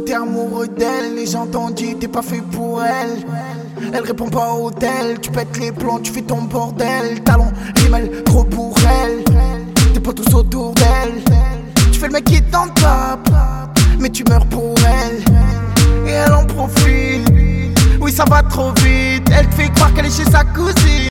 t'es amoureux d'elle, les gens t'ont dit t'es pas fait pour elle. Elle répond pas au tel, tu pètes les plombs, tu fais ton bordel. Talon, rimel, trop pour elle. T'es pas tous autour d'elle. Tu fais le mec qui t'en tape, mais tu meurs pour elle. Et elle en profite, oui ça va trop vite. Elle te fait croire qu'elle est chez sa cousine.